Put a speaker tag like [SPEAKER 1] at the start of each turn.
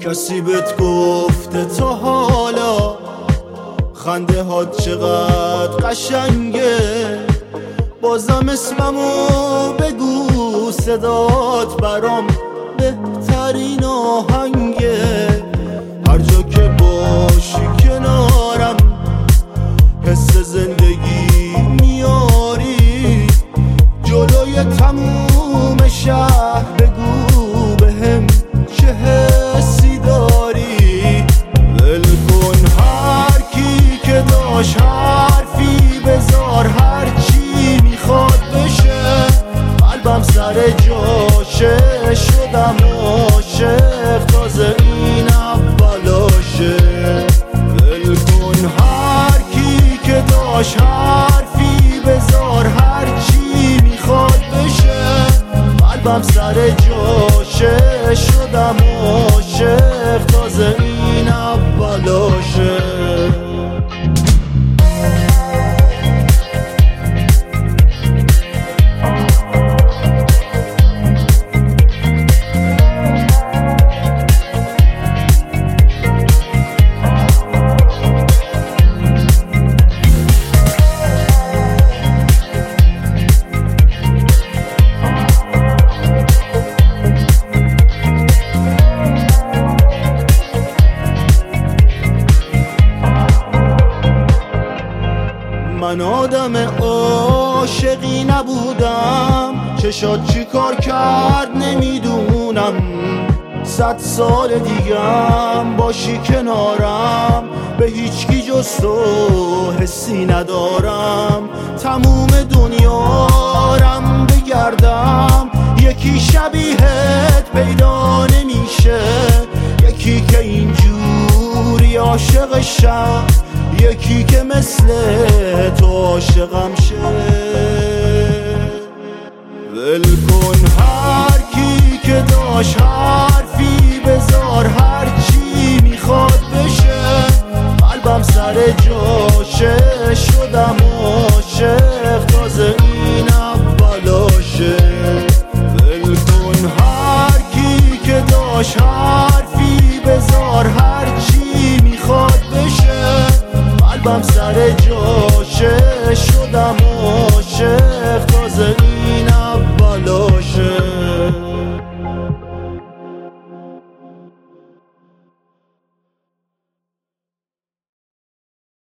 [SPEAKER 1] کسی بهت گفته تا حالا خنده هات چقدر قشنگه؟ بازم اسممو بگو، صدات برام بهترین آهنگه. هر جا که باشی کنارم حس زندگی میاری. جلوی تموم شهر بگو بهم چه حسی داری. ول کن هر کی که داشت حرفی بذار، هر چی میخواد بشه. قلبم سر جاشه، شدم عاشق، تازه این اولاشه. ول کن هر کی که داشت حرفی بذار، هر چی میخواد بشه. قلبم سر جاشه، شدم عاشق، تازه این اولاشه. من آدم عاشقی نبودم، چشات چی کار کرد نمیدونم. 100 سال دیگم باشی کنارم، به هیچکی جز تو حسی ندارم. تموم دنیارم بگردم، یکی شبیهت پیدا نمیشه. یکی که اینجوری عاشقشم، یکی که مثل تو عاشقم شه. ول کن هر کی که داشت حرفی بذار، هر چی میخواد بشه. قلبم سر جاشه، شدم عاشق، تازه این اولاشه. ول کن هر کی که داشت حرفی بذار، هر چی میخواد بشه. قلبم سر جاشه،